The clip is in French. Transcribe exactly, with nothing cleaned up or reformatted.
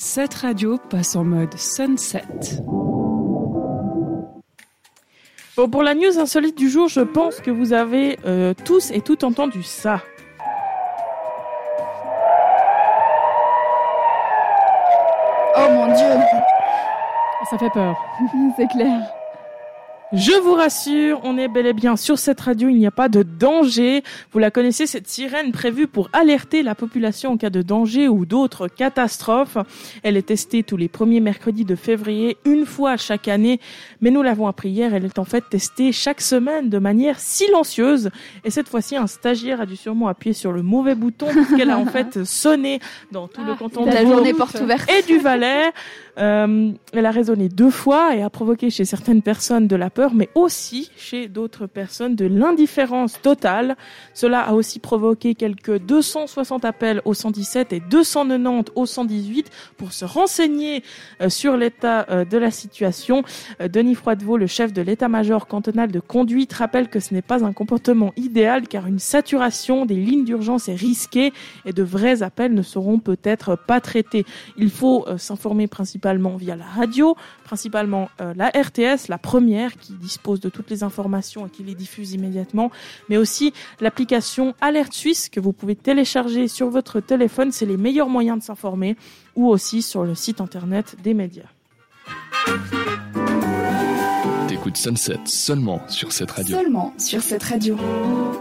Cette radio passe en mode sunset. Bon, pour la news insolite du jour, je pense que vous avez euh, tous et toutes entendu ça. Oh mon Dieu, Ça fait peur. c'est clair. Je vous rassure, on est bel et bien sur cette radio, il n'y a pas de danger. Vous la connaissez, cette sirène prévue pour alerter la population en cas de danger ou d'autres catastrophes. Elle est testée tous les premiers mercredis de février, une fois chaque année. Mais nous l'avons appris hier, elle est en fait testée chaque semaine de manière silencieuse. Et cette fois-ci, un stagiaire a dû sûrement appuyer sur le mauvais bouton puisqu'elle a en fait sonné dans tout le canton de La journée porte ouverte. et du Valais. Euh, elle a résonné deux fois et a provoqué chez certaines personnes de la peur, mais aussi chez d'autres personnes de l'indifférence totale. Cela a aussi provoqué quelques deux cent soixante appels au cent dix-sept et deux cent quatre-vingt-dix au cent dix-huit pour se renseigner euh, sur l'état euh, de la situation. Euh, Denis Froidevaux, le chef de l'état-major cantonal de conduite, rappelle que ce n'est pas un comportement idéal car une saturation des lignes d'urgence est risquée et de vrais appels ne seront peut-être pas traités. Il faut euh, s'informer principalement via la radio, principalement euh, la R T S, la première qui dispose de toutes les informations et qui les diffuse immédiatement, mais aussi l'application Alerte Suisse que vous pouvez télécharger sur votre téléphone. C'est les meilleurs moyens de s'informer, ou aussi sur le site internet des médias. T'écoutes Sunset seulement sur cette radio. Seulement sur cette radio.